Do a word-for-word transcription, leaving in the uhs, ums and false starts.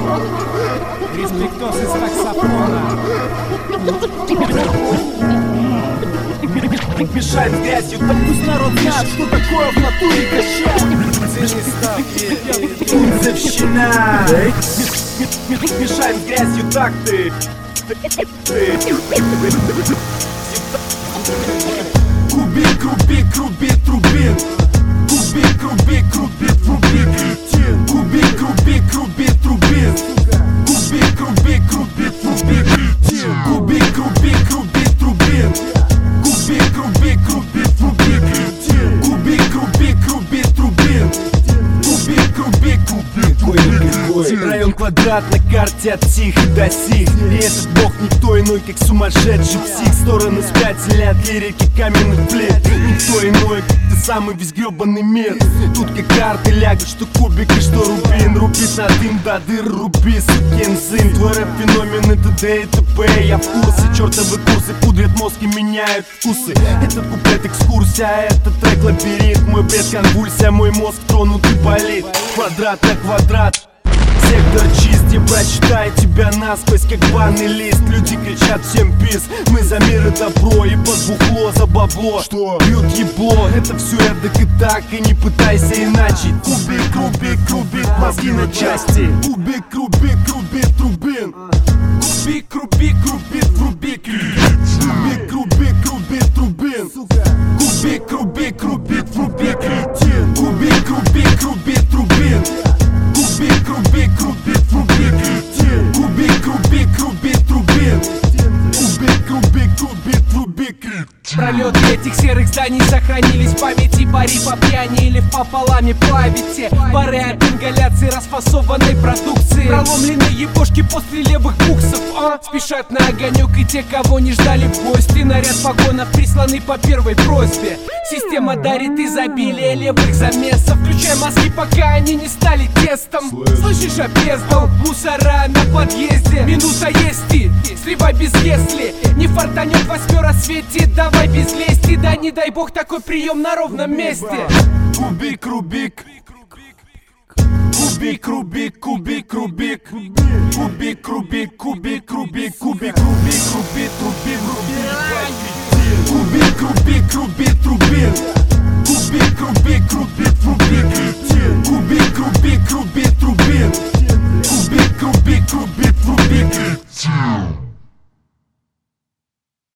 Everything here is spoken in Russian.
Респектос из таксофона. Мешает с грязью, так пусть народ знает, что такое в натуре качать. Тунцевщина. Мешает с грязью, так ты. Кубик, рубик, рубит, рубин. Кубик, рубик, рубит, рубик, кретин. Кубик, рубик, рубит, рубин. Кубик, рубик, рубит, рубик, кретин. Кубик, рубик, рубит, рубин. Кубик, рубик, рубит, рубик, кретин. Кубик, рубик, рубит, рубин. Кубик, рубик, рубит, рубик, кретин. Район квадрат на карте от сих до сих. И этот бог никто иной, как сумасшедший псих. Стороны спятили от лирики каменных плит. Никто иной, как ты самый весь гребаный мир. Тут как карты лягут, что кубик и что рубин. Рубит на дым до дыр, руби, сукин сын. Твой рэп феномен и т.д. и т.п. Я в курсе, чертовы курсы пудрят мозг и меняют вкусы. Этот куплет экскурсия, а этот трек лабиринт. Мой бред конвульсия, мой мозг тронут и болит. Квадрат на квадрат. Сектор чист, я прочитаю тебя насквозь, как банный лист. Люди кричат всем пиз, мы за мир и добро. И под бухло за бабло, что бьют ебло. Это все я так и так, и не пытайся иначе. Кубик, рубик, рубит мозги на части. Кубик, рубик, рубит, рубин. Кубик, рубик, рубит, рубик. Кубик, рубик, рубит, рубин. Кубик, рубик, рубит, рубик, кретин. Кубик, рубик, рубит, рубин. Кубик, рубик, рубит, рубик, кретин. Кубик, рубик, рубит, рубин. Кубик, рубик, рубит, рубик, кретин. Пролеты этих серых зданий сохранились в памяти. Пари по пьяни или в пополаме плавите. Пары от ингаляции расфасованной продукции. Проломленные бошки после левых буксов, а? Спешат на огонек и те, кого не ждали в гости. Наряд погонов присланы по первой просьбе. Система дарит изобилие левых замесов. Включай мозги, пока они не стали тестом. Слышишь, опездал, мусора на подъезде. Минута есть и сливай без если. Не фартанет восьмера светит, давай без лести. Да не дай бог такой прием на ровном месте. Кубик, рубик. Кубик, рубик, кубик, рубик. Кубик, рубик, кубик, рубик, кубик, рубик, рубик, рубик, рубик. Кубик, рубик,